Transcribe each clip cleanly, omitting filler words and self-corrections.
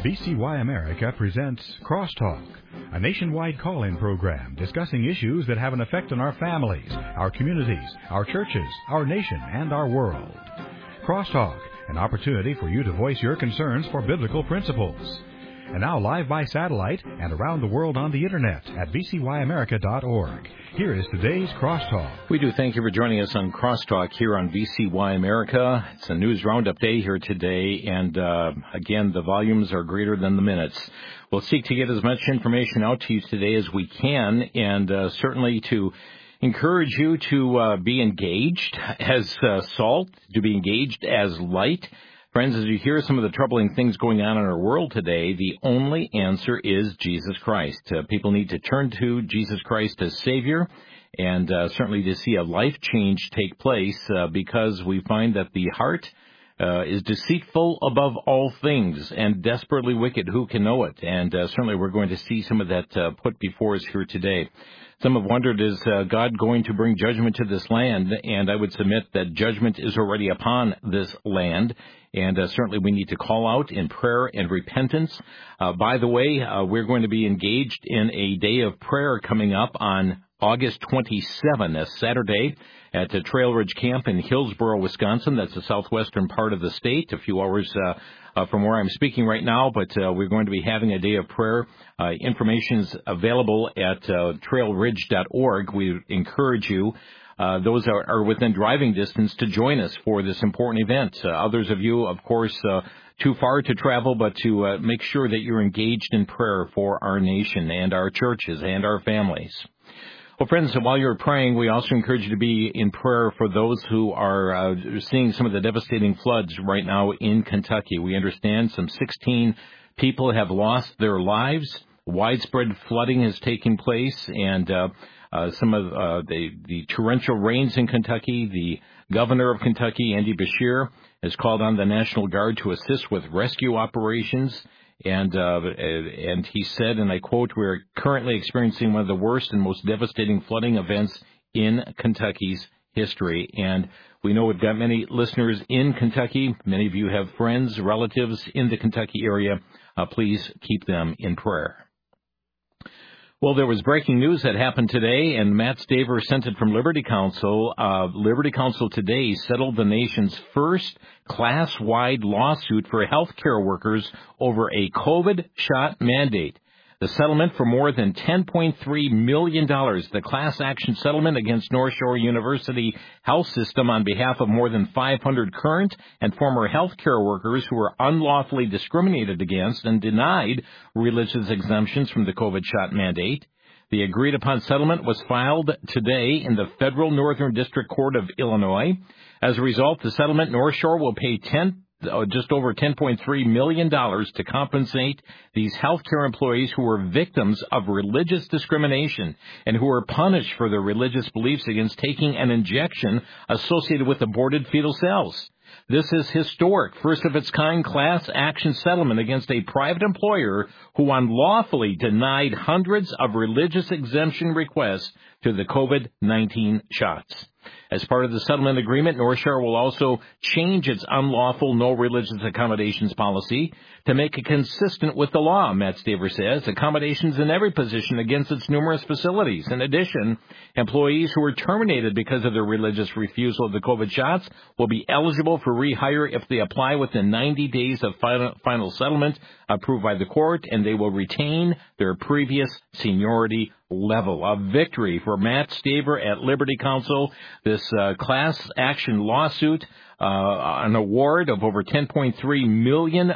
VCY America presents Crosstalk, a nationwide call-in program discussing issues that have an effect on our families, our communities, our churches, our nation, and our world. Crosstalk, an opportunity for you to voice your concerns for biblical principles. And now live by satellite and around the world on the Internet at vcyamerica.org. Here is today's Crosstalk. We do thank you for joining us on Crosstalk here on VCY America. It's a news roundup day here today, and again, the volumes are greater than the minutes. We'll seek to get as much information out to you today as we can, and certainly to encourage you to be engaged as salt, to be engaged as light. Friends, as you hear some of the troubling things going on in our world today, the only answer is Jesus Christ. People need to turn to Jesus Christ as Savior, and certainly to see a life change take place, because we find that the heart is deceitful above all things and desperately wicked. Who can know it? And certainly we're going to see some of that put before us here today. Some have wondered, is God going to bring judgment to this land? And I would submit that judgment is already upon this land. And certainly we need to call out in prayer and repentance. By the way, we're going to be engaged in a day of prayer coming up on August 27, that's Saturday, at the Trail Ridge Camp in Hillsboro, Wisconsin. That's the southwestern part of the state, a few hours from where I'm speaking right now, but we're going to be having a day of prayer. Information is available at trailridge.org. We encourage you, those are within driving distance, to join us for this important event. Others of you, of course, too far to travel, but to make sure that you're engaged in prayer for our nation and our churches and our families. Well, friends, while you're praying, we also encourage you to be in prayer for those who are seeing some of the devastating floods right now in Kentucky. We understand some 16 people have lost their lives. Widespread flooding has taken place, and some of the torrential rains in Kentucky. The governor of Kentucky, Andy Beshear, has called on the National Guard to assist with rescue operations. And he said, and I quote, "We're currently experiencing one of the worst and most devastating flooding events in Kentucky's history." And we know we've got many listeners in Kentucky. Many of you have friends, relatives in the Kentucky area. Please keep them in prayer. Well, there was breaking news that happened today, and Matt Staver sent it from Liberty Counsel. Liberty Counsel today settled the nation's first class-wide lawsuit for healthcare workers over a COVID shot mandate. The settlement for more than $10.3 million, the class action settlement against North Shore University Health System on behalf of more than 500 current and former healthcare workers who were unlawfully discriminated against and denied religious exemptions from the COVID shot mandate. The agreed-upon settlement was filed today in the Federal Northern District Court of Illinois. As a result, the settlement, North Shore will pay just over $10.3 million to compensate these healthcare employees who were victims of religious discrimination and who were punished for their religious beliefs against taking an injection associated with aborted fetal cells. This is historic, first-of-its-kind class action settlement against a private employer who unlawfully denied hundreds of religious exemption requests to the COVID-19 shots. As part of the settlement agreement, North Shore will also change its unlawful no religious accommodations policy to make it consistent with the law, Matt Staver says. Accommodations in every position against its numerous facilities. In addition, employees who were terminated because of their religious refusal of the COVID shots will be eligible for rehire if they apply within 90 days of final settlement approved by the court, and they will retain their previous seniority level. A victory for Matt Staver at Liberty Counsel. This class action lawsuit, an award of over $10.3 million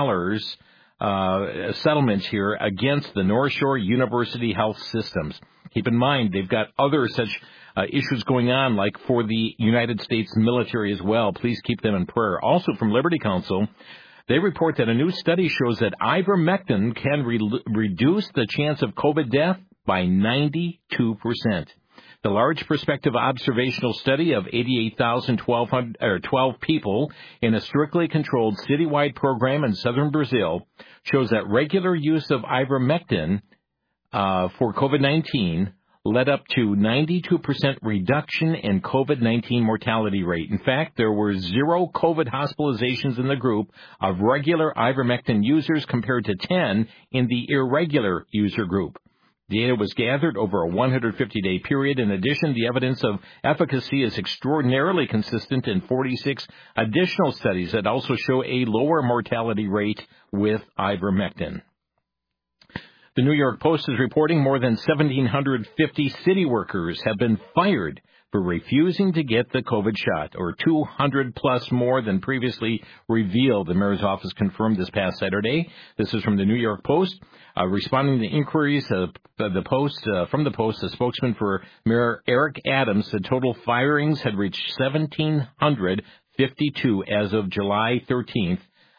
settlements here against the North Shore University Health Systems. Keep in mind, they've got other such issues going on, like for the United States military as well. Please keep them in prayer. Also from Liberty Counsel, they report that a new study shows that ivermectin can reduce the chance of COVID death by 92%. The large prospective observational study of 88,12 people in a strictly controlled citywide program in southern Brazil shows that regular use of ivermectin for COVID-19 led up to 92% reduction in COVID-19 mortality rate. In fact, there were 0 COVID hospitalizations in the group of regular ivermectin users compared to 10 in the irregular user group. Data was gathered over a 150-day period. In addition, the evidence of efficacy is extraordinarily consistent in 46 additional studies that also show a lower mortality rate with ivermectin. The New York Post is reporting more than 1,750 city workers have been fired for refusing to get the COVID shot, or 200 plus more than previously revealed, the mayor's office confirmed this past Saturday. This is from the New York Post. Responding to inquiries from the Post, a spokesman for Mayor Eric Adams said total firings had reached 1,752 as of July 13th.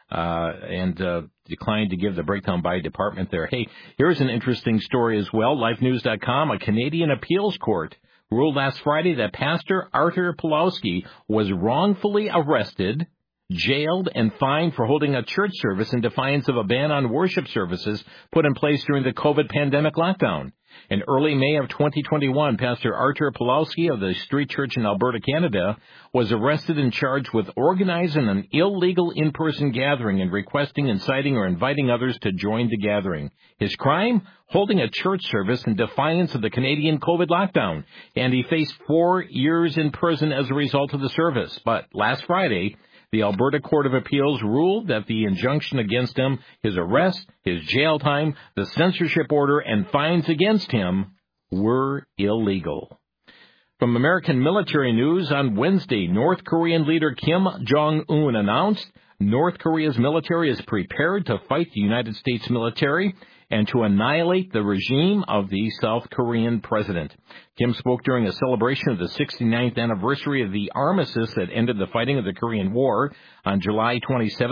And declined to give the breakdown by department there. Hey, here's an interesting story as well. LifeNews.com, a Canadian appeals court ruled last Friday that Pastor Artur Pawlowski was wrongfully arrested, jailed, and fined for holding a church service in defiance of a ban on worship services put in place during the COVID pandemic lockdown. In early May of 2021, Pastor Artur Pawlowski of the Street Church in Alberta, Canada, was arrested and charged with organizing an illegal in-person gathering and requesting, inciting, or inviting others to join the gathering. His crime? Holding a church service in defiance of the Canadian COVID lockdown. And he faced 4 years in prison as a result of the service. But last Friday, the Alberta Court of Appeals ruled that the injunction against him, his arrest, his jail time, the censorship order, and fines against him were illegal. From American military news, on Wednesday, North Korean leader Kim Jong-un announced North Korea's military is prepared to fight the United States military and to annihilate the regime of the South Korean president. Kim spoke during a celebration of the 69th anniversary of the armistice that ended the fighting of the Korean War on July 27,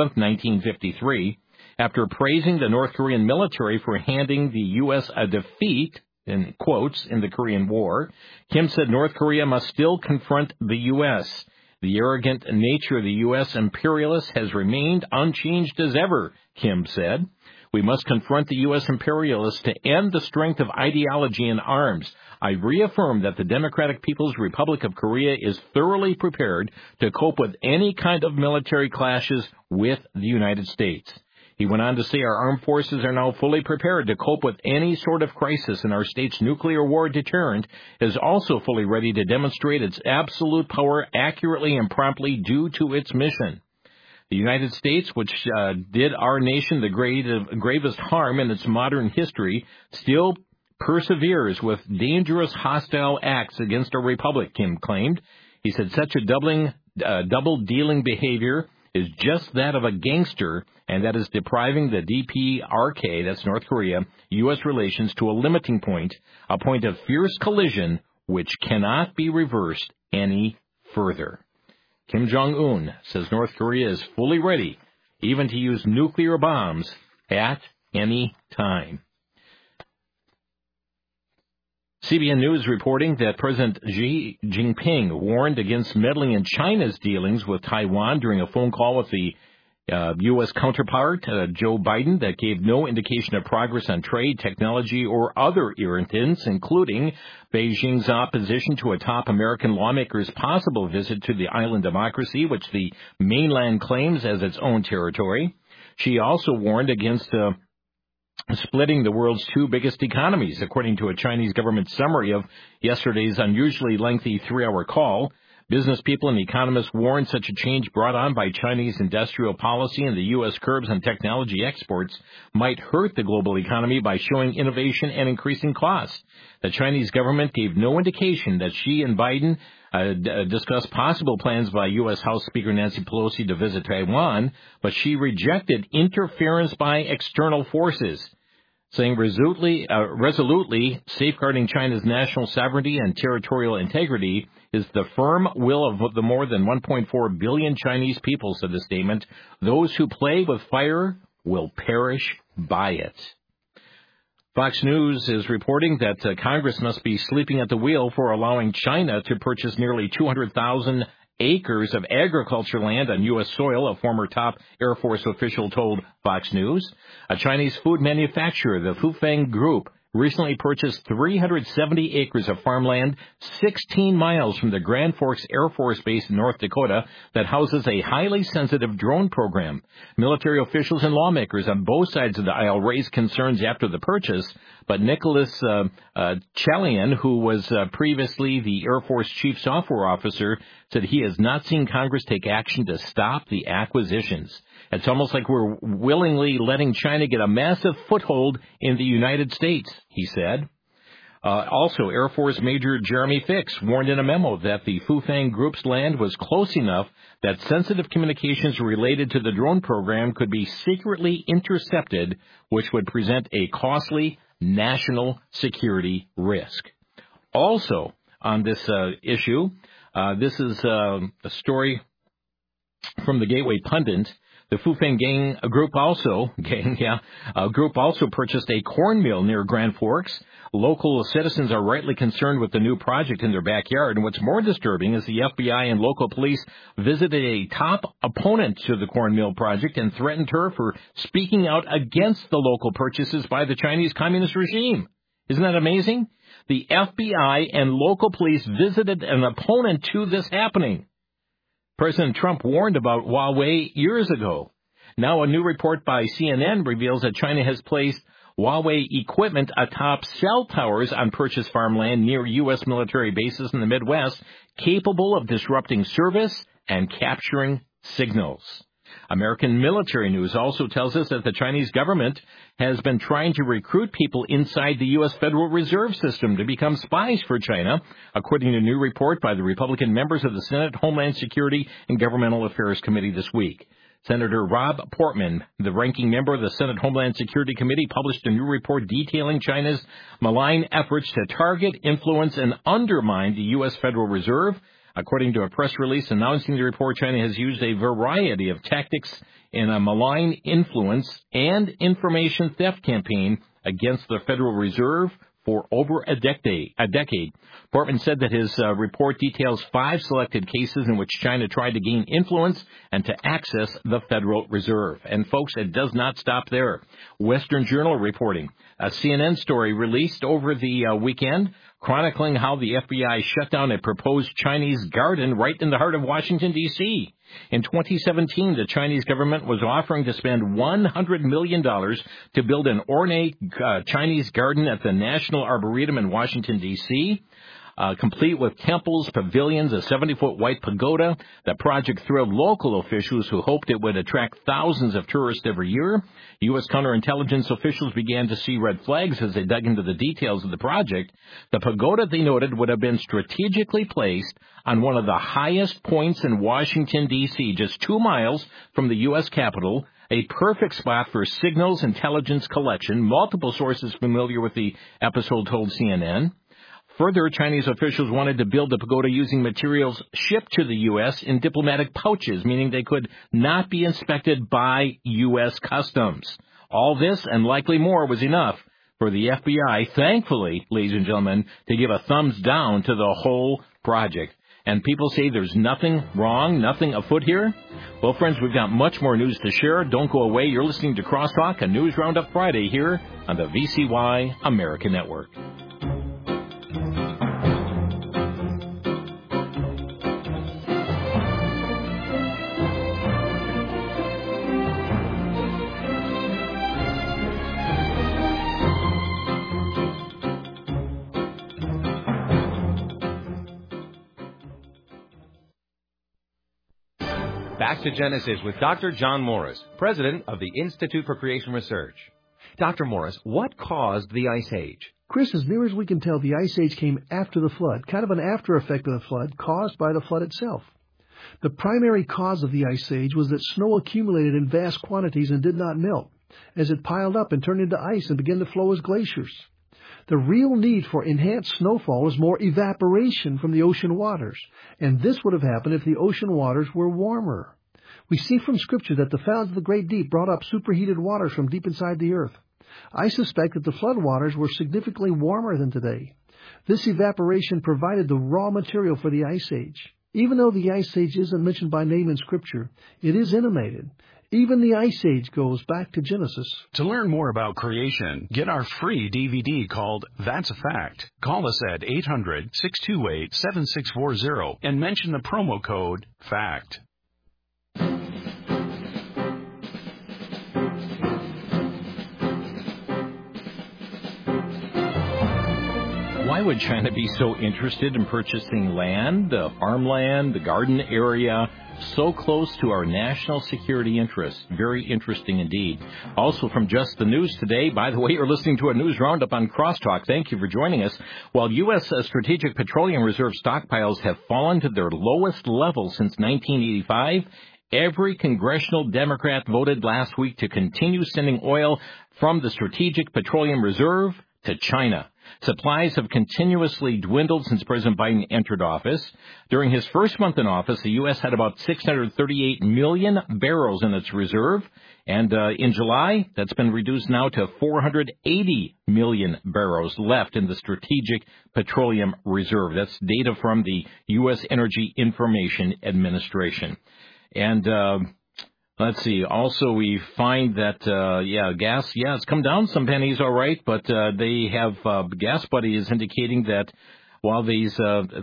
1953. After praising the North Korean military for handing the U.S. a defeat, in quotes, in the Korean War, Kim said North Korea must still confront the U.S. The arrogant nature of the U.S. imperialists has remained unchanged as ever, Kim said. We must confront the U.S. imperialists to end the strength of ideology in arms. I reaffirm that the Democratic People's Republic of Korea is thoroughly prepared to cope with any kind of military clashes with the United States. He went on to say our armed forces are now fully prepared to cope with any sort of crisis, and our state's nuclear war deterrent is also fully ready to demonstrate its absolute power accurately and promptly due to its mission. The United States, which did our nation the gravest harm in its modern history, still perseveres with dangerous hostile acts against our republic, Kim claimed. He said such a double-dealing behavior is just that of a gangster, and that is depriving the DPRK, that's North Korea, U.S. relations to a limiting point, a point of fierce collision which cannot be reversed any further. Kim Jong-un says North Korea is fully ready, even to use nuclear bombs at any time. CBN News reporting that President Xi Jinping warned against meddling in China's dealings with Taiwan during a phone call with the U.S. counterpart, Joe Biden, that gave no indication of progress on trade, technology, or other irritants, including Beijing's opposition to a top American lawmaker's possible visit to the island democracy, which the mainland claims as its own territory. She also warned against splitting the world's 2 biggest economies, according to a Chinese government summary of yesterday's unusually lengthy 3-hour call. Business people and economists warned such a change brought on by Chinese industrial policy and the U.S. curbs on technology exports might hurt the global economy by showing innovation and increasing costs. The Chinese government gave no indication that Xi and Biden discussed possible plans by U.S. House Speaker Nancy Pelosi to visit Taiwan, but she rejected interference by external forces, saying resolutely safeguarding China's national sovereignty and territorial integrity is the firm will of the more than 1.4 billion Chinese people, said the statement. Those who play with fire will perish by it. Fox News is reporting that Congress must be sleeping at the wheel for allowing China to purchase nearly 200,000 acres of agriculture land on U.S. soil, a former top Air Force official told Fox News. A Chinese food manufacturer, the Fufeng Group, recently purchased 370 acres of farmland 16 miles from the Grand Forks Air Force Base in North Dakota that houses a highly sensitive drone program. Military officials and lawmakers on both sides of the aisle raised concerns after the purchase, but Nicholas Chalian, who was previously the Air Force Chief Software Officer, said he has not seen Congress take action to stop the acquisitions. It's almost like we're willingly letting China get a massive foothold in the United States, he said. Also, Air Force Major Jeremy Fix warned in a memo that the Fufeng Group's land was close enough that sensitive communications related to the drone program could be secretly intercepted, which would present a costly national security risk. Also, on this issue, this is a story from the Gateway Pundit. The Fufeng group also purchased a corn mill near Grand Forks. Local citizens are rightly concerned with the new project in their backyard. And what's more disturbing is the FBI and local police visited a top opponent to the corn mill project and threatened her for speaking out against the local purchases by the Chinese Communist regime. Isn't that amazing? The FBI and local police visited an opponent to this happening. President Trump warned about Huawei years ago. Now a new report by CNN reveals that China has placed Huawei equipment atop cell towers on purchased farmland near U.S. military bases in the Midwest, capable of disrupting service and capturing signals. American military news also tells us that the Chinese government has been trying to recruit people inside the U.S. Federal Reserve System to become spies for China, according to a new report by the Republican members of the Senate Homeland Security and Governmental Affairs Committee this week. Senator Rob Portman, the ranking member of the Senate Homeland Security Committee, published a new report detailing China's malign efforts to target, influence, and undermine the U.S. Federal Reserve. According to a press release announcing the report, China has used a variety of tactics in a malign influence and information theft campaign against the Federal Reserve for over a decade. Portman said that his report details 5 selected cases in which China tried to gain influence and to access the Federal Reserve. And, folks, it does not stop there. Western Journal reporting a CNN story released over the weekend chronicling how the FBI shut down a proposed Chinese garden right in the heart of Washington, D.C. In 2017, the Chinese government was offering to spend $100 million to build an ornate Chinese garden at the National Arboretum in Washington, D.C., complete with temples, pavilions, a 70-foot white pagoda. The project thrilled local officials who hoped it would attract thousands of tourists every year. U.S. counterintelligence officials began to see red flags as they dug into the details of the project. The pagoda, they noted, would have been strategically placed on one of the highest points in Washington, D.C., just 2 miles from the U.S. Capitol, a perfect spot for signals intelligence collection. Multiple sources familiar with the episode told CNN. Further, Chinese officials wanted to build the pagoda using materials shipped to the U.S. in diplomatic pouches, meaning they could not be inspected by U.S. Customs. All this, and likely more, was enough for the FBI, thankfully, ladies and gentlemen, to give a thumbs down to the whole project. And people say there's nothing wrong, nothing afoot here. Well, friends, we've got much more news to share. Don't go away. You're listening to Crosstalk, a News Roundup Friday here on the VCY America Network. Back to Genesis with Dr. John Morris, president of the Institute for Creation Research. Dr. Morris, what caused the Ice Age? Chris, as near as we can tell, the Ice Age came after the flood, kind of an after effect of the flood caused by the flood itself. The primary cause of the Ice Age was that snow accumulated in vast quantities and did not melt, as it piled up and turned into ice and began to flow as glaciers. The real need for enhanced snowfall is more evaporation from the ocean waters, and this would have happened if the ocean waters were warmer. We see from Scripture that the fountains of the great deep brought up superheated waters from deep inside the earth. I suspect that the flood waters were significantly warmer than today. This evaporation provided the raw material for the Ice Age. Even though the Ice Age isn't mentioned by name in Scripture, it is intimated. Even the Ice Age goes back to Genesis. To learn more about creation, get our free DVD called That's a Fact. Call us at 800-628-7640 and mention the promo code FACT. Why would China be so interested in purchasing land, farmland, the garden area, so close to our national security interests? Very interesting indeed. Also from Just the News today, by the way, you're listening to a news roundup on Crosstalk. Thank you for joining us. While U.S. Strategic Petroleum Reserve stockpiles have fallen to their lowest level since 1985, every congressional Democrat voted last week to continue sending oil from the Strategic Petroleum Reserve to China. Supplies have continuously dwindled since President Biden entered office. During his first month in office, the U.S. had about 638 million barrels in its reserve. And in July, that's been reduced now to 480 million barrels left in the Strategic Petroleum Reserve. That's data from the U.S. Energy Information Administration. And let's see. Also, we find that, gas, it's come down some pennies, all right, but they have, Gas Buddy is indicating that while these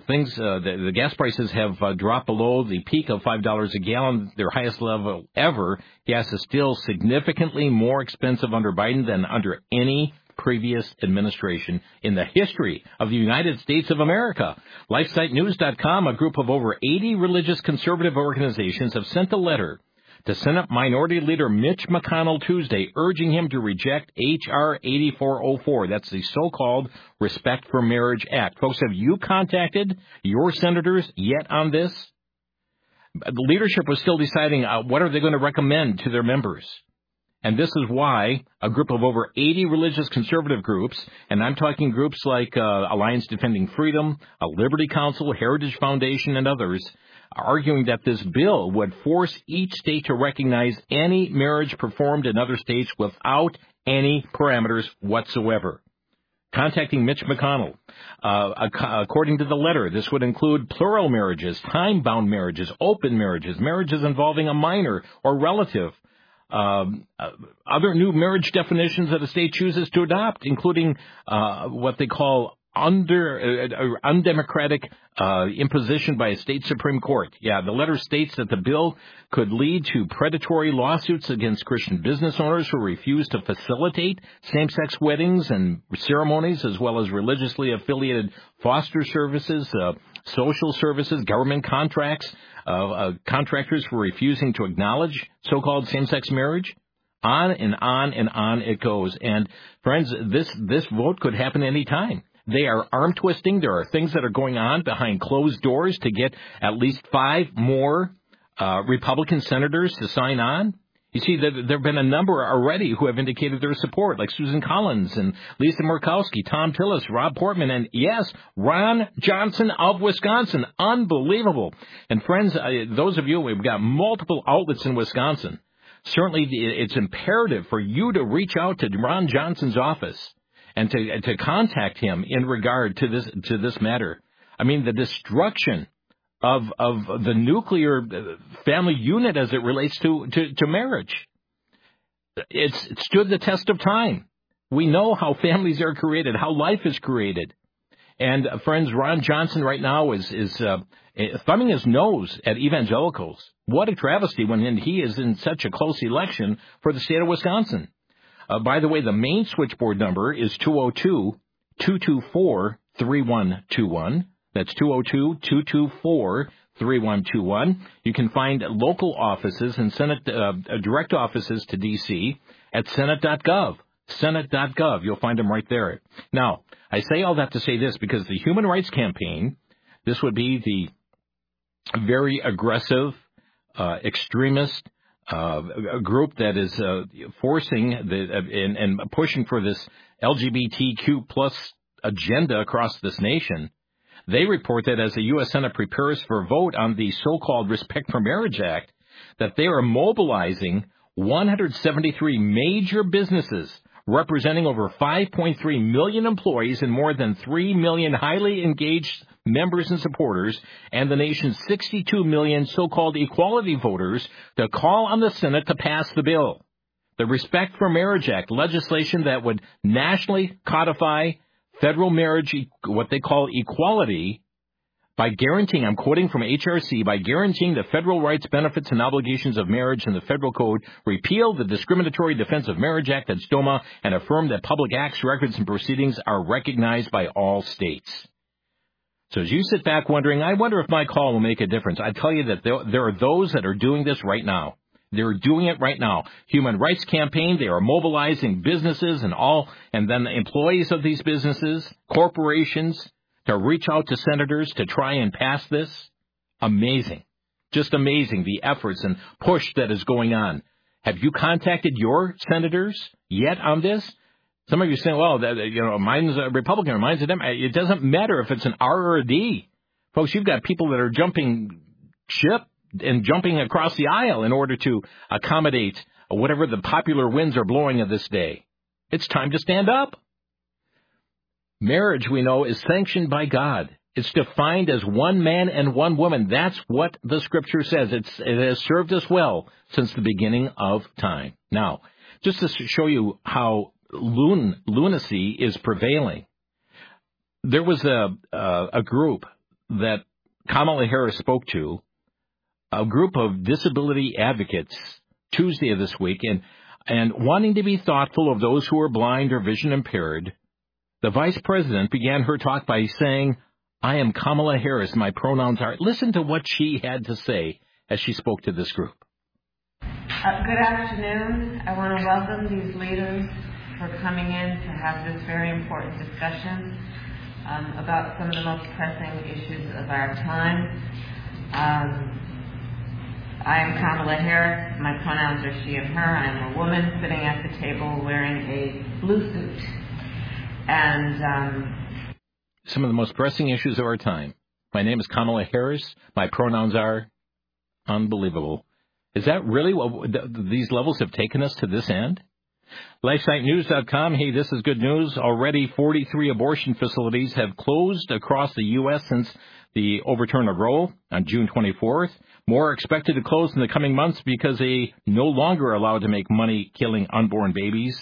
the gas prices have dropped below the peak of $5 a gallon, their highest level ever, gas is still significantly more expensive under Biden than under any previous administration in the history of the United States of America. LifeSiteNews.com, a group of over 80 religious conservative organizations, have sent a letter to Senate Minority Leader Mitch McConnell Tuesday, urging him to reject H.R. 8404. That's the so-called Respect for Marriage Act. Folks, have you contacted your senators yet on this? The leadership was still deciding what are they going to recommend to their members. And this is why a group of over 80 religious conservative groups, and I'm talking groups like Alliance Defending Freedom, Liberty Council, Heritage Foundation, and others, arguing that this bill would force each state to recognize any marriage performed in other states without any parameters whatsoever. Contacting Mitch McConnell, according to the letter, this would include plural marriages, time-bound marriages, open marriages, marriages involving a minor or relative, other new marriage definitions that a state chooses to adopt, including what they call undemocratic imposition by a state Supreme Court. Yeah, the letter states that the bill could lead to predatory lawsuits against Christian business owners who refuse to facilitate same-sex weddings and ceremonies, as well as religiously affiliated foster services, social services, government contracts, contractors for refusing to acknowledge so-called same-sex marriage. On and on and on it goes. And friends, this vote could happen any time. They are arm twisting. There are things that are going on behind closed doors to get at least 5 more Republican senators to sign on. You see, there have been a number already who have indicated their support, like Susan Collins and Lisa Murkowski, Tom Tillis, Rob Portman, and, yes, Ron Johnson of Wisconsin. Unbelievable. And, friends, those of you, we've got multiple outlets in Wisconsin. Certainly, it's imperative for you to reach out to Ron Johnson's office and to contact him in regard to this matter. I mean, the destruction of the nuclear family unit as it relates to marriage. It's stood the test of time. We know how families are created, how life is created. And, friends, Ron Johnson right now is thumbing his nose at evangelicals. What a travesty when he is in such a close election for the state of Wisconsin. By the way, the main switchboard number is 202-224-3121. That's 202-224-3121. You can find local offices and Senate direct offices to D.C. at Senate.gov. Senate.gov. You'll find them right there. Now, I say all that to say this because the Human Rights Campaign, this would be the very aggressive, extremist a group that is forcing and pushing for this LGBTQ plus agenda across this nation. They report that as the U.S. Senate prepares for a vote on the so-called Respect for Marriage Act, that they are mobilizing 173 major businesses representing over 5.3 million employees and more than 3 million highly engaged members and supporters and the nation's 62 million so-called equality voters to call on the Senate to pass the bill. The Respect for Marriage Act, legislation that would nationally codify federal marriage, what they call equality, by guaranteeing, I'm quoting from HRC, by guaranteeing the federal rights, benefits, and obligations of marriage in the federal code, repeal the Discriminatory Defense of Marriage Act at STOMA, and affirm that public acts, records, and proceedings are recognized by all states. So as you sit back wondering, I wonder if my call will make a difference, I tell you that there are those that are doing this right now. They're doing it right now. Human Rights Campaign, they are mobilizing businesses and then the employees of these businesses, corporations, to reach out to senators to try and pass this. Amazing. Just amazing, the efforts and push that is going on. Have you contacted your senators yet on this? Some of you are saying, well, mine's a Republican or mine's a Democrat. It doesn't matter if it's an R or a D. Folks, you've got people that are jumping ship and jumping across the aisle in order to accommodate whatever the popular winds are blowing of this day. It's time to stand up. Marriage, we know, is sanctioned by God. It's defined as one man and one woman. That's what the Scripture says. It has served us well since the beginning of time. Now, just to show you how lunacy is prevailing, there was a group that Kamala Harris spoke to, a group of disability advocates, Tuesday of this week, and wanting to be thoughtful of those who are blind or vision impaired. The vice president began her talk by saying, I am Kamala Harris, my pronouns are... Listen to what she had to say as she spoke to this group. Good afternoon. I want to welcome these leaders for coming in to have this very important discussion about some of the most pressing issues of our time. I am Kamala Harris. My pronouns are she and her. I am a woman sitting at the table wearing a blue suit. And some of the most pressing issues of our time. My name is Kamala Harris. My pronouns are... Unbelievable. Is that really what these levels have taken us to this end? LifeSiteNews.com. Hey, this is good news. Already 43 abortion facilities have closed across the U.S. since the overturn of Roe on June 24th. More are expected to close in the coming months because they no longer are allowed to make money killing unborn babies,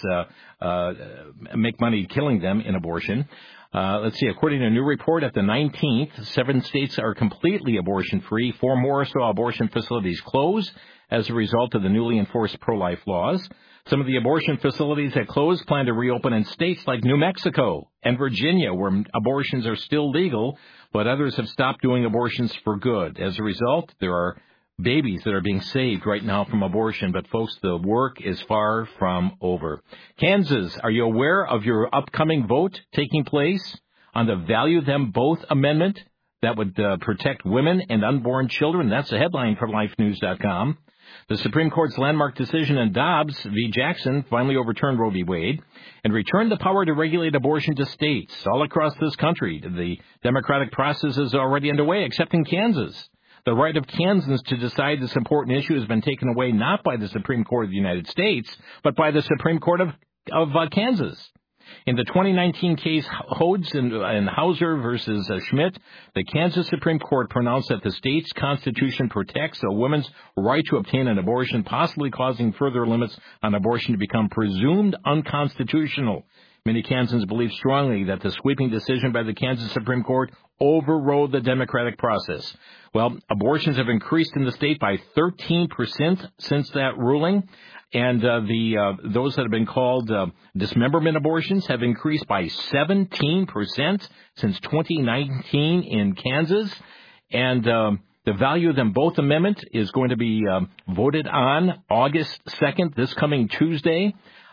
make money killing them in abortion. Let's see, according to a new report at the 19th, 7 states are completely abortion-free. 4 more saw abortion facilities close as a result of the newly enforced pro-life laws. Some of the abortion facilities that closed plan to reopen in states like New Mexico and Virginia, where abortions are still legal, but others have stopped doing abortions for good. As a result, there are babies that are being saved right now from abortion, but folks, the work is far from over. Kansas, are you aware of your upcoming vote taking place on the Value Them Both Amendment that would protect women and unborn children? That's a headline from LifeNews.com. The Supreme Court's landmark decision in Dobbs v. Jackson finally overturned Roe v. Wade and returned the power to regulate abortion to states all across this country. The democratic process is already underway, except in Kansas. The right of Kansans to decide this important issue has been taken away not by the Supreme Court of the United States, but by the Supreme Court of Kansas. In the 2019 case Hodes and Hauser versus Schmidt, the Kansas Supreme Court pronounced that the state's constitution protects a woman's right to obtain an abortion, possibly causing further limits on abortion to become presumed unconstitutional. Many Kansans believe strongly that the sweeping decision by the Kansas Supreme Court overrode the democratic process. Well, abortions have increased in the state by 13% since that ruling. And those that have been called dismemberment abortions have increased by 17% since 2019 in Kansas. And the Value Them Both Amendment is going to be voted on August 2nd, this coming Tuesday,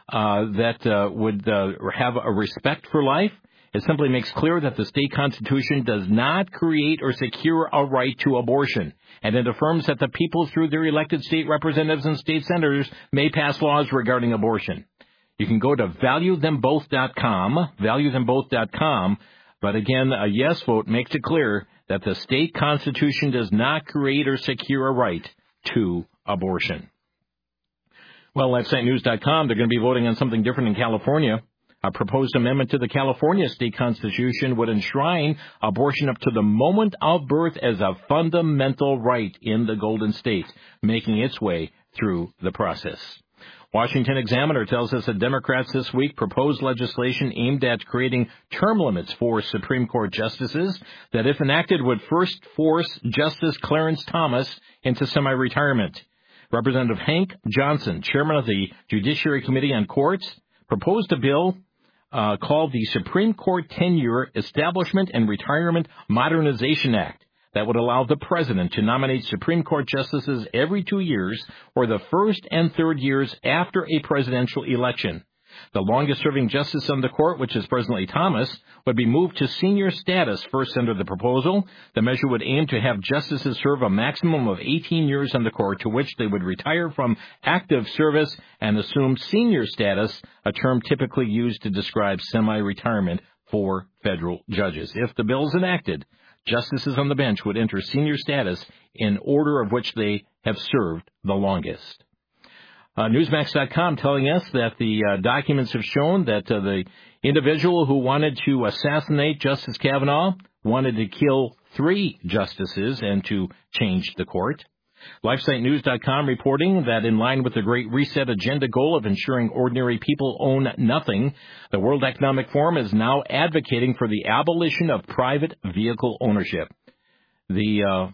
that would have a respect for life. It simply makes clear that the state constitution does not create or secure a right to abortion. And it affirms that the people, through their elected state representatives and state senators, may pass laws regarding abortion. You can go to valuethemboth.com, but again, a yes vote makes it clear that the state constitution does not create or secure a right to abortion. Well, LifeSiteNews.com, they're going to be voting on something different in California. A proposed amendment to the California state constitution would enshrine abortion up to the moment of birth as a fundamental right in the Golden State, making its way through the process. Washington Examiner tells us that Democrats this week proposed legislation aimed at creating term limits for Supreme Court justices that, if enacted, would first force Justice Clarence Thomas into semi-retirement. Representative Hank Johnson, chairman of the Judiciary Committee on Courts, proposed a bill called the Supreme Court Tenure Establishment and Retirement Modernization Act that would allow the president to nominate Supreme Court justices every 2 years or the first and third years after a presidential election. The longest-serving justice on the court, which is presently Thomas, would be moved to senior status first under the proposal. The measure would aim to have justices serve a maximum of 18 years on the court, to which they would retire from active service and assume senior status, a term typically used to describe semi-retirement for federal judges. If the bill is enacted, justices on the bench would enter senior status in order of which they have served the longest. Newsmax.com telling us that the documents have shown that the individual who wanted to assassinate Justice Kavanaugh wanted to kill 3 justices and to change the court. LifeSiteNews.com reporting that in line with the Great Reset agenda goal of ensuring ordinary people own nothing, the World Economic Forum is now advocating for the abolition of private vehicle ownership. The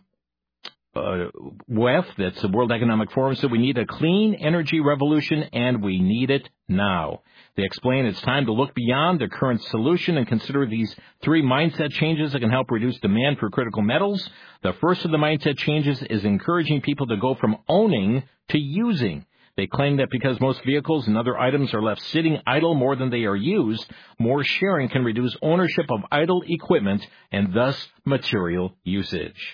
WEF, that's the World Economic Forum, said we need a clean energy revolution, and we need it now. They explain it's time to look beyond the current solution and consider these 3 mindset changes that can help reduce demand for critical metals. The first of the mindset changes is encouraging people to go from owning to using. They claim that because most vehicles and other items are left sitting idle more than they are used, more sharing can reduce ownership of idle equipment and thus material usage.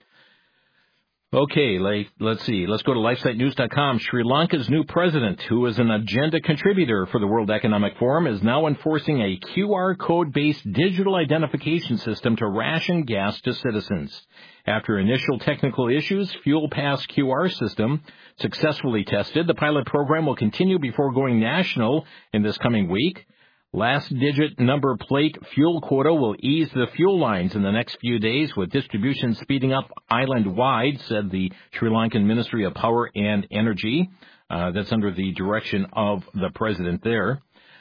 Okay, let's see. Let's go to LifeSiteNews.com. Sri Lanka's new president, who is an agenda contributor for the World Economic Forum, is now enforcing a QR code-based digital identification system to ration gas to citizens. After initial technical issues, Fuel Pass QR system successfully tested. The pilot program will continue before going national in this coming week. Last-digit number plate fuel quota will ease the fuel lines in the next few days, with distribution speeding up island-wide, said the Sri Lankan Ministry of Power and Energy. That's under the direction of the president there.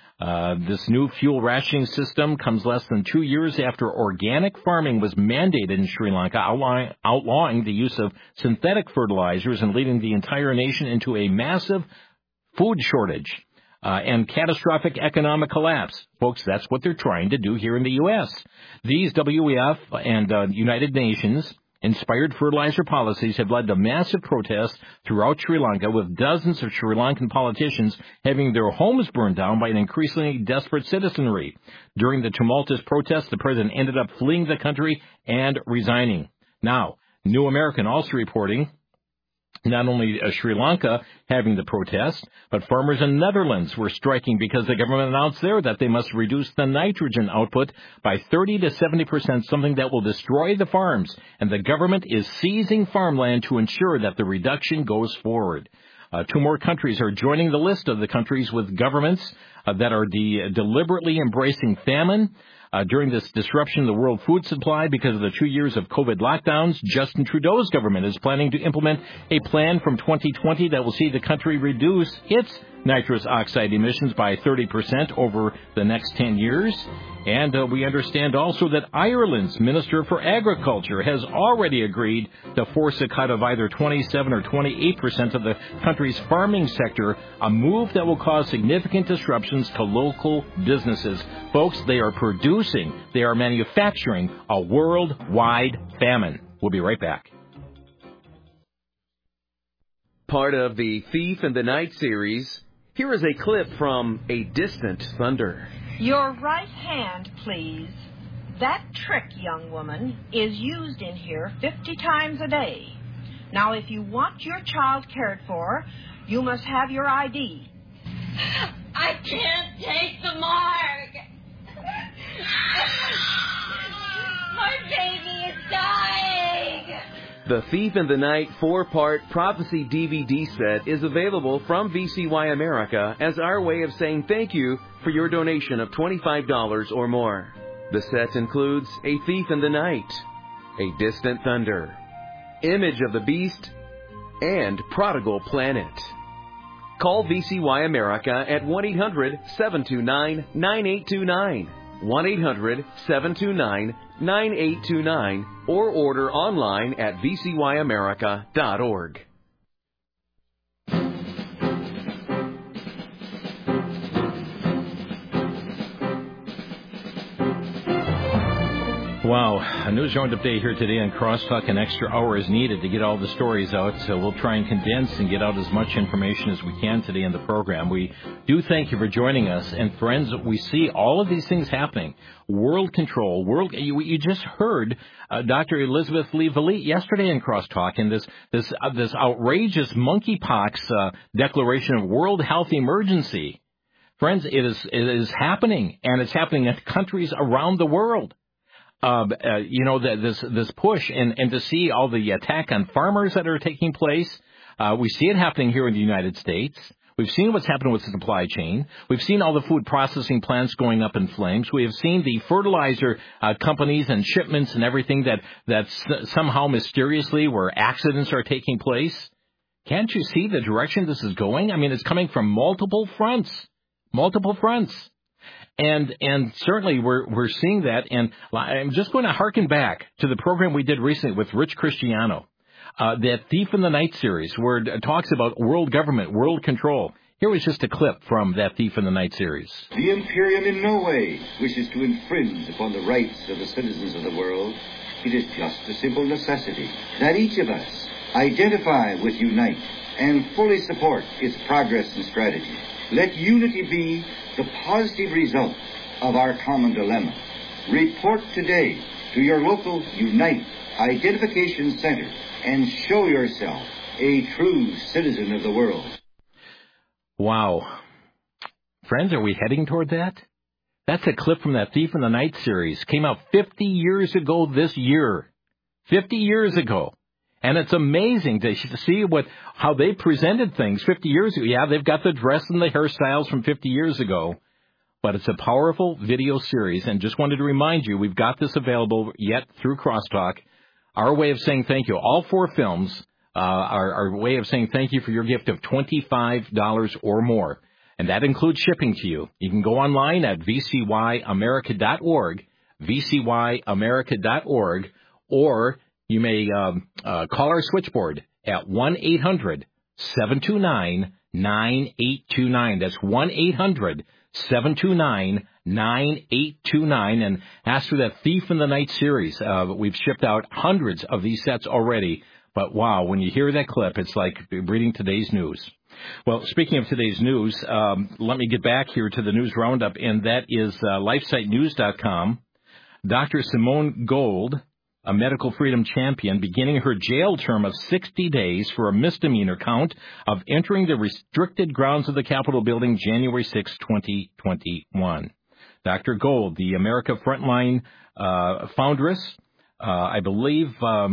This new fuel rationing system comes less than 2 years after organic farming was mandated in Sri Lanka, outlawing the use of synthetic fertilizers and leading the entire nation into a massive food shortage. And catastrophic economic collapse. Folks, that's what they're trying to do here in the U.S. These WEF and United Nations inspired fertilizer policies have led to massive protests throughout Sri Lanka, with dozens of Sri Lankan politicians having their homes burned down by an increasingly desperate citizenry. During the tumultuous protests, the president ended up fleeing the country and resigning. Now, New American also reporting not only Sri Lanka having the protest, but farmers in Netherlands were striking because the government announced there that they must reduce the nitrogen output by 30 to 70%, something that will destroy the farms. And the government is seizing farmland to ensure that the reduction goes forward. 2 more countries are joining the list of the countries with governments that are deliberately embracing famine. During this disruption of the world food supply because of the 2 years of COVID lockdowns, Justin Trudeau's government is planning to implement a plan from 2020 that will see the country reduce its nitrous oxide emissions by 30% over the next 10 years. And we understand also that Ireland's Minister for Agriculture has already agreed to force a cut of either 27 or 28% of the country's farming sector, a move that will cause significant disruptions to local businesses. Folks, they are manufacturing a worldwide famine. We'll be right back. Part of the Thief in the Night series, here is a clip from A Distant Thunder. Your right hand, please. That trick, young woman, is used in here 50 times a day. Now, if you want your child cared for, you must have your ID. I can't take the mark. My baby is dying. The Thief in the Night 4-part prophecy DVD set is available from VCY America as our way of saying thank you for your donation of $25 or more. The set includes A Thief in the Night, A Distant Thunder, Image of the Beast, and Prodigal Planet. Call VCY America at 1-800-729-9829, 1-800-729-9829, or order online at vcyamerica.org. Wow, a news roundup day here today on Crosstalk. An extra hour is needed to get all the stories out, so we'll try and condense and get out as much information as we can today in the program. We do thank you for joining us, and friends, we see all of these things happening. World control, you just heard Dr. Elizabeth Lee-Valit yesterday in Crosstalk in this outrageous monkeypox declaration of World Health Emergency. Friends, it is happening, and it's happening in countries around the world. This push and to see all the attack on farmers that are taking place. We see it happening here in the United States. We've seen what's happening with the supply chain. We've seen all the food processing plants going up in flames. We have seen the fertilizer companies and shipments and everything that somehow mysteriously where accidents are taking place. Can't you see the direction this is going? I mean, it's coming from multiple fronts. And certainly we're seeing that, and I'm just going to harken back to the program we did recently with Rich Cristiano, that Thief in the Night series, where it talks about world government, world control. Here was just a clip from that Thief in the Night series. The Imperium in no way wishes to infringe upon the rights of the citizens of the world. It is just a simple necessity that each of us identify with Unite and fully support its progress and strategy. Let unity be the positive result of our common dilemma. Report today to your local Unite Identification Center and show yourself a true citizen of the world. Wow. Friends, are we heading toward that? That's a clip from that Thief in the Night series. Came out 50 years ago this year. 50 years ago. And it's amazing to see how they presented things 50 years ago. Yeah, they've got the dress and the hairstyles from 50 years ago. But it's a powerful video series. And just wanted to remind you, we've got this available yet through Crosstalk. Our way of saying thank you. All 4 films are our way of saying thank you for your gift of $25 or more. And that includes shipping to you. You can go online at vcyamerica.org, vcyamerica.org, or you may call our switchboard at 1-800-729-9829. That's 1-800-729-9829. And ask for that Thief in the Night series. We've shipped out hundreds of these sets already. But wow, when you hear that clip, it's like reading today's news. Well, speaking of today's news, let me get back here to the news roundup, and that is LifeSiteNews.com. Dr. Simone Gold, a medical freedom champion, beginning her jail term of 60 days for a misdemeanor count of entering the restricted grounds of the Capitol building January 6, 2021. Dr. Gold, the America Frontline foundress, I believe,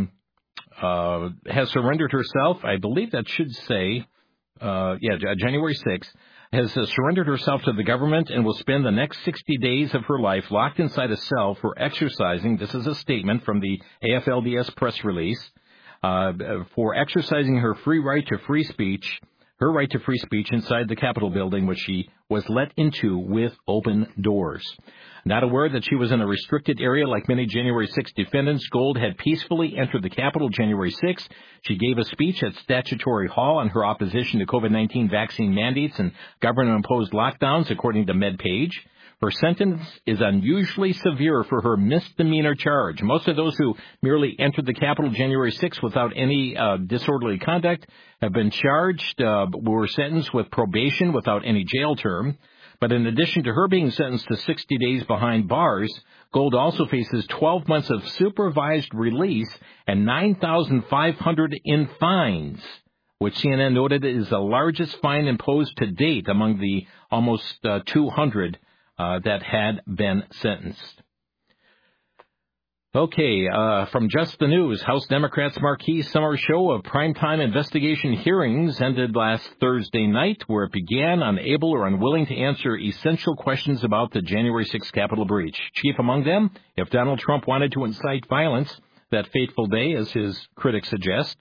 has surrendered herself. I believe that should say, January 6th. Has surrendered herself to the government and will spend the next 60 days of her life locked inside a cell for exercising, this is a statement from the AFLDS press release, for exercising her right to free speech inside the Capitol building, which she was let into with open doors. Not aware that she was in a restricted area like many January 6 defendants, Gold had peacefully entered the Capitol January 6. She gave a speech at Statutory Hall on her opposition to COVID-19 vaccine mandates and government-imposed lockdowns, according to MedPage. Her sentence is unusually severe for her misdemeanor charge. Most of those who merely entered the Capitol January 6 without any disorderly conduct have been charged, were sentenced with probation without any jail term. But in addition to her being sentenced to 60 days behind bars, Gold also faces 12 months of supervised release and $9,500 in fines, which CNN noted is the largest fine imposed to date among the almost 200 that had been sentenced. Okay, from Just the News, House Democrats' marquee summer show of primetime investigation hearings ended last Thursday night, where it began unable or unwilling to answer essential questions about the January 6th Capitol breach. Chief among them, if Donald Trump wanted to incite violence that fateful day, as his critics suggest,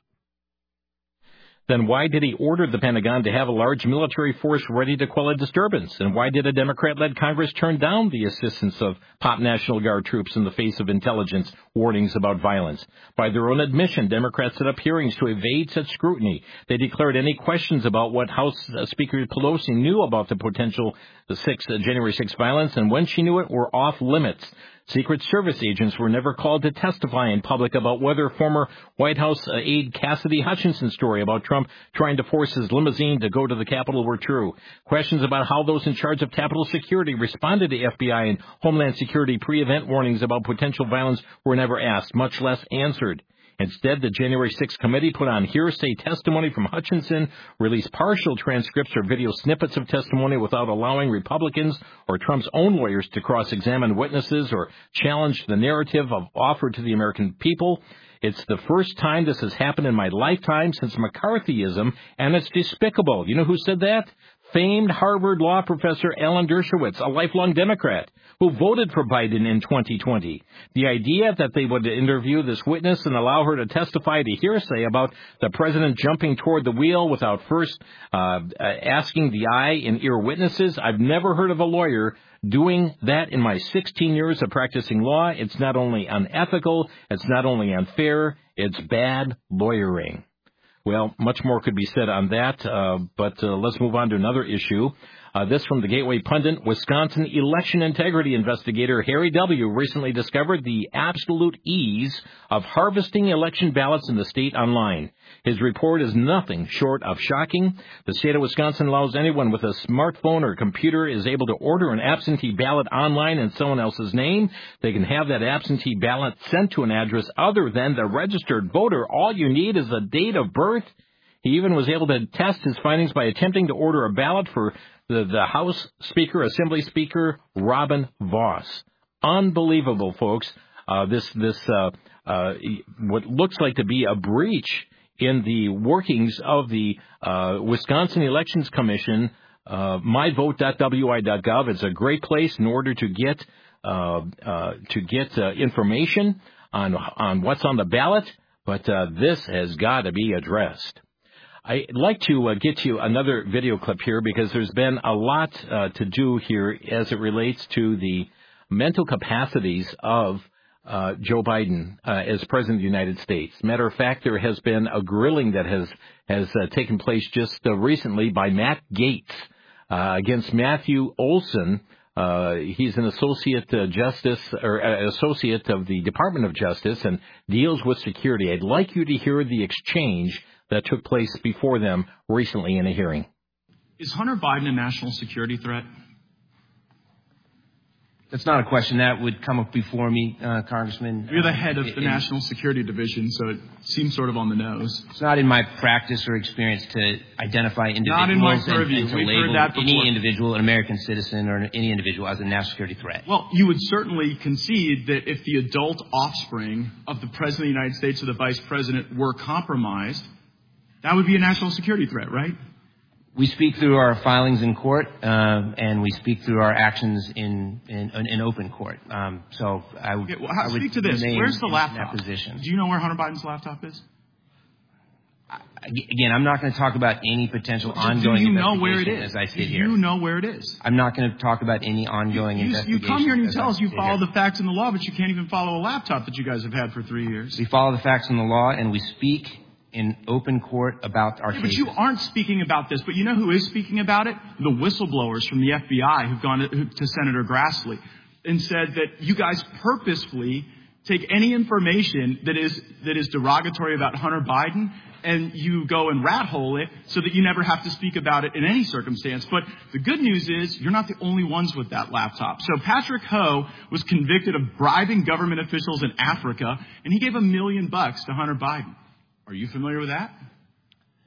then why did he order the Pentagon to have a large military force ready to quell a disturbance? And why did a Democrat-led Congress turn down the assistance of top National Guard troops in the face of intelligence warnings about violence? By their own admission, Democrats set up hearings to evade such scrutiny. They declared any questions about what House Speaker Pelosi knew about the potential January 6th violence and when she knew it were off limits. Secret Service agents were never called to testify in public about whether former White House aide Cassidy Hutchinson's story about Trump trying to force his limousine to go to the Capitol were true. Questions about how those in charge of Capitol security responded to FBI and Homeland Security pre-event warnings about potential violence were never asked, much less answered. Instead, the January 6th committee put on hearsay testimony from Hutchinson, released partial transcripts or video snippets of testimony without allowing Republicans or Trump's own lawyers to cross-examine witnesses or challenge the narrative offered to the American people. It's the first time this has happened in my lifetime since McCarthyism, and it's despicable. You know who said that? Famed Harvard law professor Alan Dershowitz, a lifelong Democrat, who voted for Biden in 2020. The idea that they would interview this witness and allow her to testify to hearsay about the president jumping toward the wheel without first asking the eye and ear witnesses, I've never heard of a lawyer doing that in my 16 years of practicing law. It's not only unethical, it's not only unfair, it's bad lawyering. Well, much more could be said on that, but let's move on to another issue. This from the Gateway Pundit. Wisconsin election integrity investigator Harry W. recently discovered the absolute ease of harvesting election ballots in the state online. His report is nothing short of shocking. The state of Wisconsin allows anyone with a smartphone or computer is able to order an absentee ballot online in someone else's name. They can have that absentee ballot sent to an address other than the registered voter. All you need is a date of birth. He even was able to test his findings by attempting to order a ballot for the House Speaker, Assembly Speaker, Robin Vos. Unbelievable, folks. What looks like to be a breach in the workings of the Wisconsin Elections Commission, myvote.wi.gov. It's a great place in order to get information on what's on the ballot, but this has got to be addressed. I'd like to get you another video clip here because there's been a lot to do here as it relates to the mental capacities of Joe Biden as President of the United States. Matter of fact, there has been a grilling that has taken place just recently by Matt Gaetz against Matthew Olson. He's an associate associate of the Department of Justice and deals with security. I'd like you to hear the exchange that took place before them recently in a hearing. Is Hunter Biden a national security threat? That's not a question that would come up before me, Congressman. You're the head of the National Security Division, so it seems sort of on the nose. It's not in my practice or experience to identify individuals not in my purview. and to label any individual, an American citizen, or any individual as a national security threat. Well, you would certainly concede that if the adult offspring of the President of the United States or the Vice President were compromised, that would be a national security threat, right? We speak through our filings in court, and we speak through our actions in open court. So I would speak to this. Where's the laptop? Do you know where Hunter Biden's laptop is? Again, I'm not going to talk about any potential ongoing investigation as I sit here. Do you know where it is? I'm not going to talk about any ongoing investigation. You come here and you tell us you follow the facts and the law, but you can't even follow a laptop that you guys have had for 3 years. We follow the facts and the law, and we speak in open court about our cases. But you aren't speaking about this. But you know who is speaking about it? The whistleblowers from the FBI who've gone to Senator Grassley and said that you guys purposefully take any information that is derogatory about Hunter Biden and you go and rat hole it so that you never have to speak about it in any circumstance. But the good news is you're not the only ones with that laptop. So Patrick Ho was convicted of bribing government officials in Africa, and he gave $1 million to Hunter Biden. Are you familiar with that?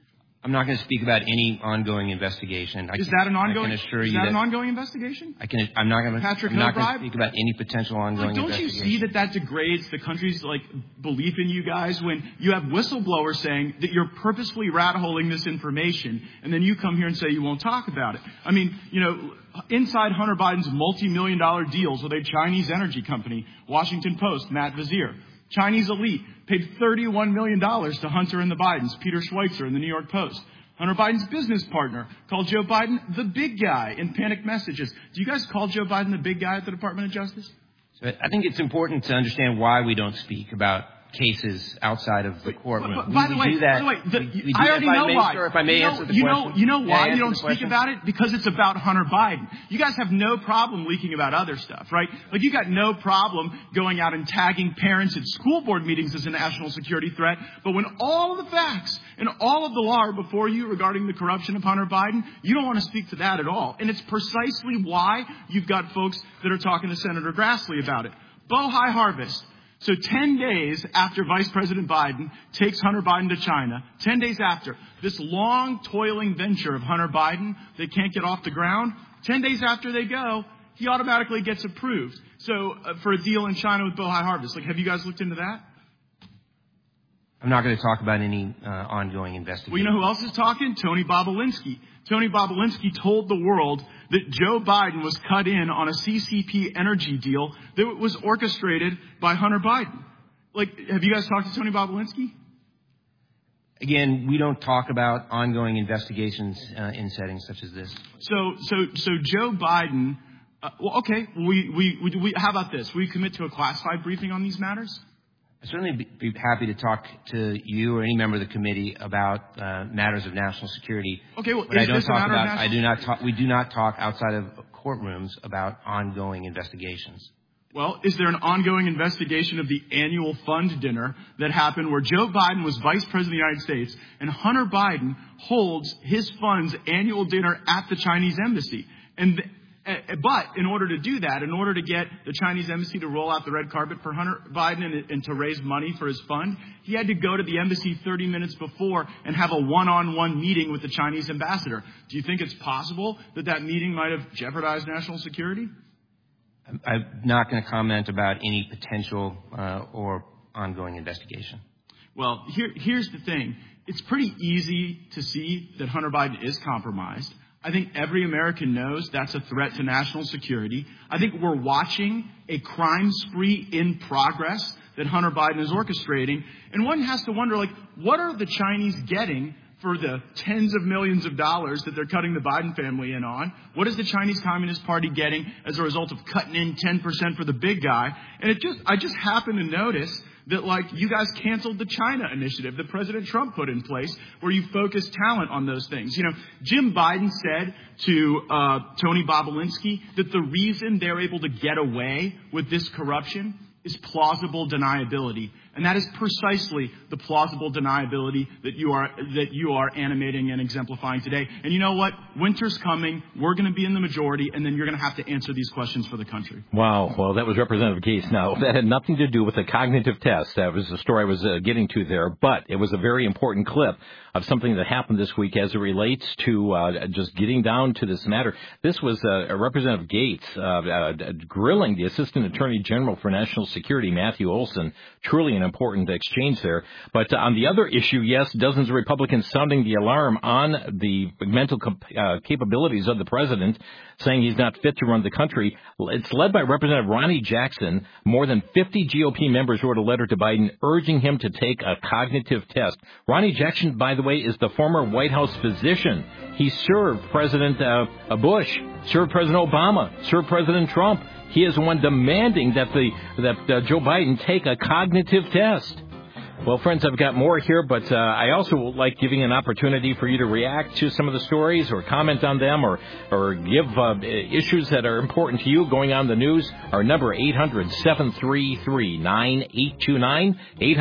I'm not going to speak about any ongoing investigation. Is that an ongoing? I can assure is you that an ongoing investigation? I'm not going to Patrick, speak about any potential ongoing investigation. Don't you see that degrades the country's belief in you guys when you have whistleblowers saying that you're purposefully rat-holing this information, and then you come here and say you won't talk about it? I mean, inside Hunter Biden's multi-million-dollar deals with a Chinese energy company, Washington Post, Matt Vizier. Chinese elite paid $31 million to Hunter and the Bidens, Peter Schweitzer in the New York Post. Hunter Biden's business partner called Joe Biden the big guy in panic messages. Do you guys call Joe Biden the big guy at the Department of Justice? So I think it's important to understand why we don't speak about cases outside of the courtroom. By the way, I already know why. If I may answer the question. You know why you don't speak about it? Because it's about Hunter Biden. You guys have no problem leaking about other stuff, right? You got no problem going out and tagging parents at school board meetings as a national security threat. But when all of the facts and all of the law are before you regarding the corruption of Hunter Biden, you don't want to speak to that at all. And it's precisely why you've got folks that are talking to Senator Grassley about it. Bohai Harvest. So 10 days after Vice President Biden takes Hunter Biden to China, 10 days after this long, toiling venture of Hunter Biden that can't get off the ground, 10 days after they go, he automatically gets approved. So for a deal in China with Bohai Harvest. Have you guys looked into that? I'm not going to talk about any ongoing investigation. Well, you know who else is talking? Tony Bobulinski. Tony Bobulinski told the world that Joe Biden was cut in on a CCP energy deal that was orchestrated by Hunter Biden. Have you guys talked to Tony Bobulinski? Again, we don't talk about ongoing investigations in settings such as this. So Joe Biden. How about this? Will you commit to a classified briefing on these matters? I'd certainly be happy to talk to you or any member of the committee about matters of national security. Okay, well, but I don't talk about. We do not talk outside of courtrooms about ongoing investigations. Well, is there an ongoing investigation of the annual fund dinner that happened where Joe Biden was Vice President of the United States and Hunter Biden holds his fund's annual dinner at the Chinese embassy? But in order to do that, in order to get the Chinese embassy to roll out the red carpet for Hunter Biden and to raise money for his fund, he had to go to the embassy 30 minutes before and have a one-on-one meeting with the Chinese ambassador. Do you think it's possible that meeting might have jeopardized national security? I'm not going to comment about any potential or ongoing investigation. Well, here's the thing. It's pretty easy to see that Hunter Biden is compromised. I think every American knows that's a threat to national security. I think we're watching a crime spree in progress that Hunter Biden is orchestrating. And one has to wonder, what are the Chinese getting for the tens of millions of dollars that they're cutting the Biden family in on? What is the Chinese Communist Party getting as a result of cutting in 10% for the big guy? And I just happen to notice that you guys canceled the China initiative that President Trump put in place where you focus talent on those things. Jim Biden said to Tony Bobulinski that the reason they're able to get away with this corruption is plausible deniability. And that is precisely the plausible deniability that you are animating and exemplifying today. And you know what? Winter's coming. We're going to be in the majority, and then you're going to have to answer these questions for the country. Wow. Well, that was Representative Gates. Now, that had nothing to do with the cognitive test. That was the story I was getting to there. But it was a very important clip of something that happened this week as it relates to just getting down to this matter. This was Representative Gates grilling the Assistant Attorney General for National Security, Matthew Olson. Truly an important exchange there. But on the other issue, yes, dozens of Republicans sounding the alarm on the mental capabilities of the president, saying he's not fit to run the country. It's led by Representative Ronnie Jackson. More than 50 GOP members wrote a letter to Biden urging him to take a cognitive test. Ronnie Jackson, by the way, is the former White House physician. He served President Bush, served President Obama, served President Trump. He is the one demanding that Joe Biden take a cognitive test. Well, friends, I've got more here, but I also like giving an opportunity for you to react to some of the stories or comment on them or give issues that are important to you going on in the news. Our number, 800-733-9829,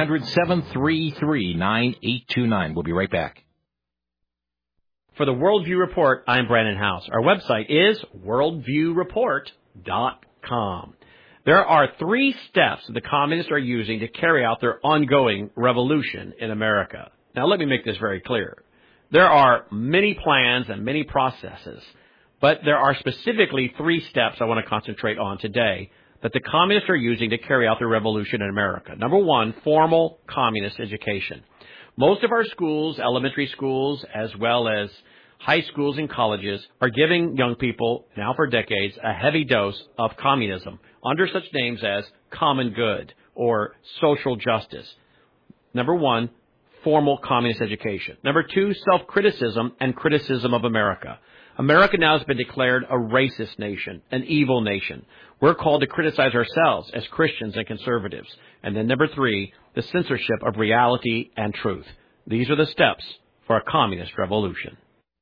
800-733-9829. We'll be right back. For the Worldview Report, I'm Brandon House. Our website is worldviewreport.com. There are 3 steps the communists are using to carry out their ongoing revolution in America. Now, let me make this very clear. There are many plans and many processes, but there are specifically 3 steps I want to concentrate on today that the communists are using to carry out their revolution in America. Number 1, formal communist education. Most of our schools, elementary schools, as well as high schools and colleges, are giving young people, now for decades, a heavy dose of communism under such names as common good or social justice. Number 1, formal communist education. Number 2, self-criticism and criticism of America. America now has been declared a racist nation, an evil nation. We're called to criticize ourselves as Christians and conservatives. And then number 3, the censorship of reality and truth. These are the steps for a communist revolution.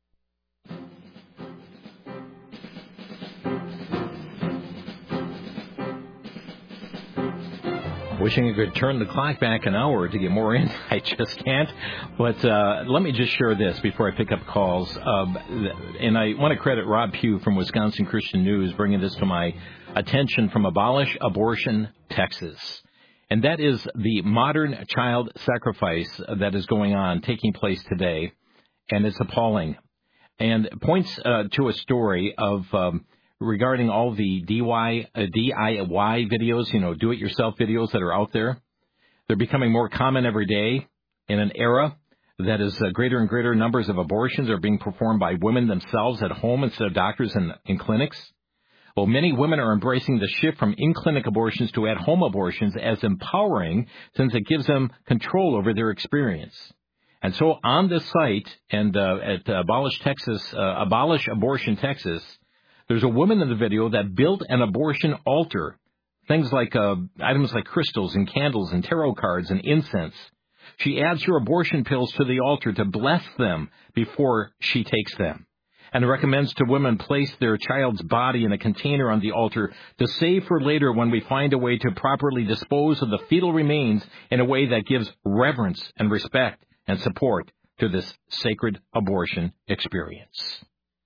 Wishing I could turn the clock back an hour to get more in. I just can't. But let me just share this before I pick up calls. And I want to credit Rob Pugh from Wisconsin Christian News bringing this to my attention from Abolish Abortion, Texas. And that is the modern child sacrifice that is going on, taking place today. And it's appalling. And points to a story of regarding all the DIY videos, do-it-yourself videos that are out there. They're becoming more common every day in an era that is greater and greater numbers of abortions are being performed by women themselves at home instead of doctors in clinics. Well, many women are embracing the shift from in-clinic abortions to at-home abortions as empowering since it gives them control over their experience. And so on this site and at Abolish Abortion, Texas, there's a woman in the video that built an abortion altar, things like items like crystals and candles and tarot cards and incense. She adds her abortion pills to the altar to bless them before she takes them, and recommends to women place their child's body in a container on the altar to save for later when we find a way to properly dispose of the fetal remains in a way that gives reverence and respect and support to this sacred abortion experience.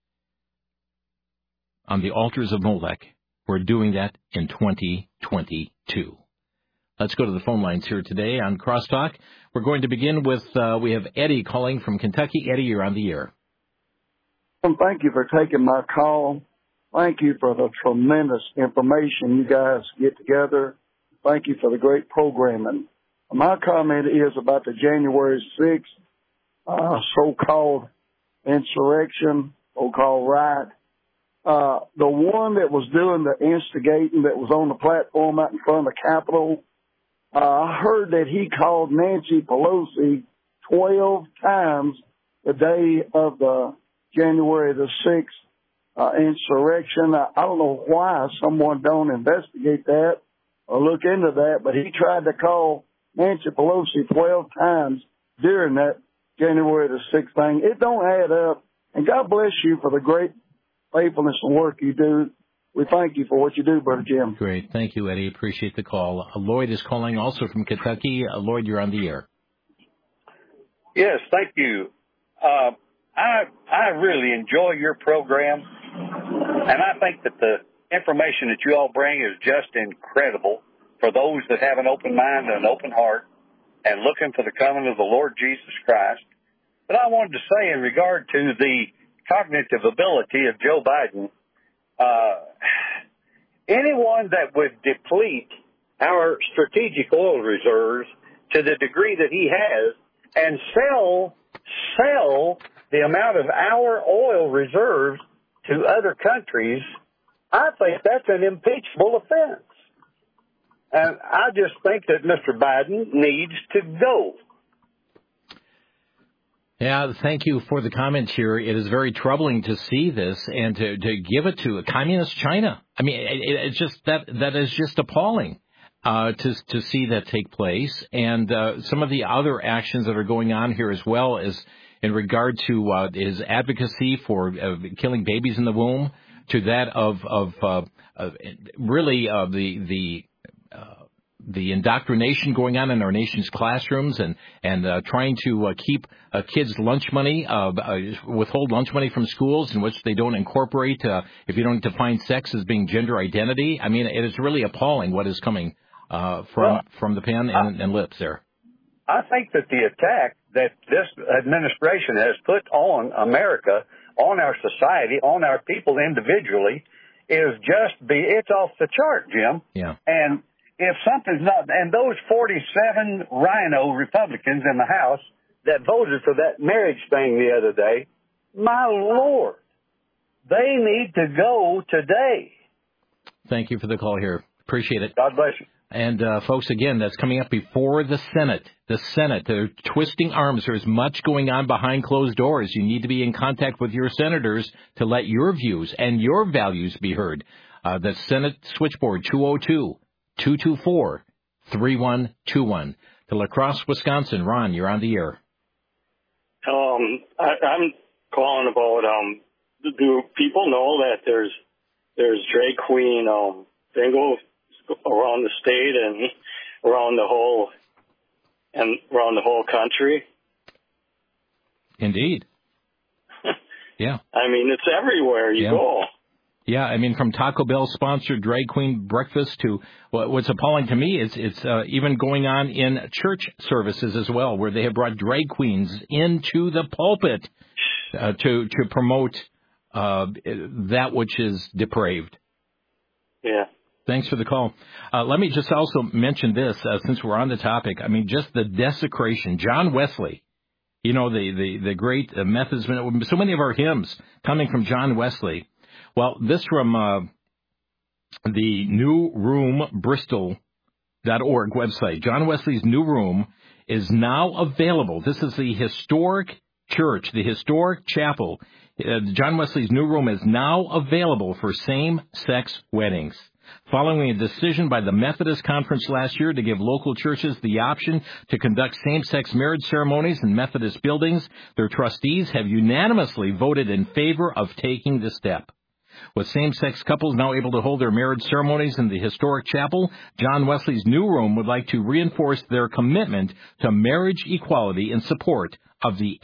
On the altars of Molech, we're doing that in 2022. Let's go to the phone lines here today on Crosstalk. We're going to begin with, we have Eddie calling from Kentucky. Eddie, you're on the air. Thank you for taking my call. Thank you for the tremendous information you guys get together. Thank you for the great programming. My comment is about the January 6th so-called insurrection, so-called riot. The one that was doing the instigating that was on the platform out in front of the Capitol, I heard that he called Nancy Pelosi 12 times the day of the January the 6th insurrection. I don't know why someone don't investigate that or look into that, but he tried to call Nancy Pelosi 12 times during that January the 6th thing. It don't add up. And God bless you for the great faithfulness and work you do. We thank you for what you do, Brother Jim. Great. Thank you, Eddie. Appreciate the call. Lloyd is calling also from Kentucky. Lloyd, you're on the air. Yes, thank you. I really enjoy your program, and I think that the information that you all bring is just incredible for those that have an open mind and an open heart and looking for the coming of the Lord Jesus Christ. But I wanted to say in regard to the cognitive ability of Joe Biden, anyone that would deplete our strategic oil reserves to the degree that he has and sell the amount of our oil reserves to other countries, I think that's an impeachable offense. And I just think that Mr. Biden needs to go. Yeah, thank you for the comment here. It is very troubling to see this and to give it to a communist China. I mean, it's just that is just appalling to see that take place. And some of the other actions that are going on here as well is in regard to his advocacy for killing babies in the womb, to that of really the indoctrination going on in our nation's classrooms and trying to keep kids' lunch money, withhold lunch money from schools in which they don't incorporate, if you don't define sex as being gender identity. I mean, it is really appalling what is coming from the pen and lips there. I think that the attack that this administration has put on America, on our society, on our people individually, is it's off the chart, Jim. Yeah. And if something's not, and those 47 rhino Republicans in the House that voted for that marriage thing the other day, my Lord, they need to go today. Thank you for the call here. Appreciate it. God bless you. And, folks, again, that's coming up before the Senate. The Senate, they're twisting arms. There's much going on behind closed doors. You need to be in contact with your senators to let your views and your values be heard. The Senate switchboard, 202-224-3121. To La Crosse, Wisconsin. Ron, you're on the air. I'm calling about, do people know that there's drag queen bingo around the state and around the whole country? Indeed. Yeah. I mean, it's everywhere you go. Yeah, I mean, from Taco Bell sponsored drag queen breakfast to what's appalling to me is it's even going on in church services as well, where they have brought drag queens into the pulpit to promote that which is depraved. Yeah. Thanks for the call. Let me just also mention this, since we're on the topic. I mean, just the desecration. John Wesley, you know, the great Methodist, so many of our hymns coming from John Wesley. Well, this from the New Room Bristol.org website. John Wesley's New Room is now available. This is the historic church, the historic chapel. John Wesley's New Room is now available for same-sex weddings. Following a decision by the Methodist Conference last year to give local churches the option to conduct same-sex marriage ceremonies in Methodist buildings, their trustees have unanimously voted in favor of taking the step. With same-sex couples now able to hold their marriage ceremonies in the historic chapel, John Wesley's New Room would like to reinforce their commitment to marriage equality in support of the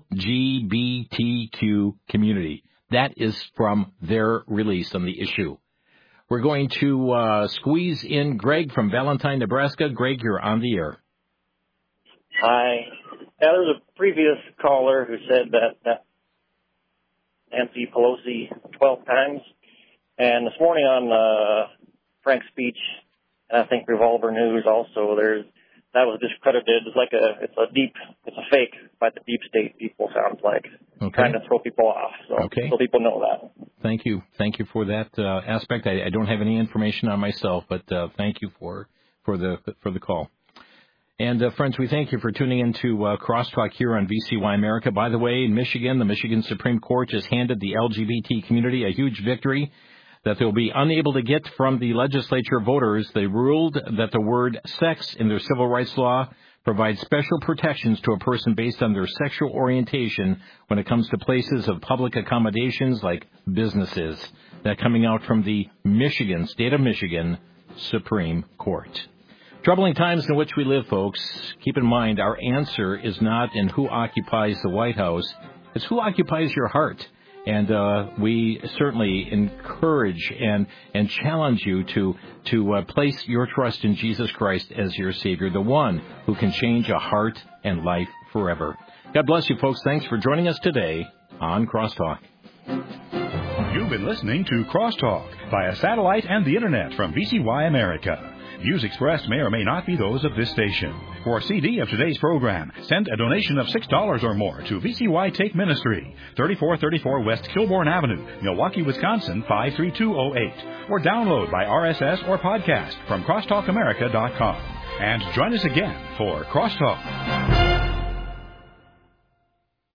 LGBTQ community. That is from their release on the issue. We're going to squeeze in Greg from Valentine, Nebraska. Greg, you're on the air. Hi. There was a previous caller who said that Nancy Pelosi 12 times. And this morning on Frank's speech, and I think Revolver News also, that was discredited. It's a fake by the deep state people, sounds like. Okay. Trying to throw people off. So people know that. Thank you. Thank you for that aspect. I don't have any information on myself, but thank you for the call. And, friends, we thank you for tuning in to Crosstalk here on VCY America. By the way, in Michigan, the Michigan Supreme Court just handed the LGBT community a huge victory that they'll be unable to get from the legislature voters. They ruled that the word sex in their civil rights law provides special protections to a person based on their sexual orientation when it comes to places of public accommodations like businesses. That coming out from the state of Michigan Supreme Court. Troubling times in which we live, folks. Keep in mind, our answer is not in who occupies the White House. It's who occupies your heart. And we certainly encourage and challenge you to place your trust in Jesus Christ as your Savior, the one who can change a heart and life forever. God bless you, folks. Thanks for joining us today on Crosstalk. You've been listening to Crosstalk via satellite and the Internet from VCY America. Views expressed may or may not be those of this station. For a CD of today's program, send a donation of $6 or more to VCY Take Ministry, 3434 West Kilbourne Avenue, Milwaukee, Wisconsin, 53208. Or download by RSS or podcast from crosstalkamerica.com. And join us again for Crosstalk.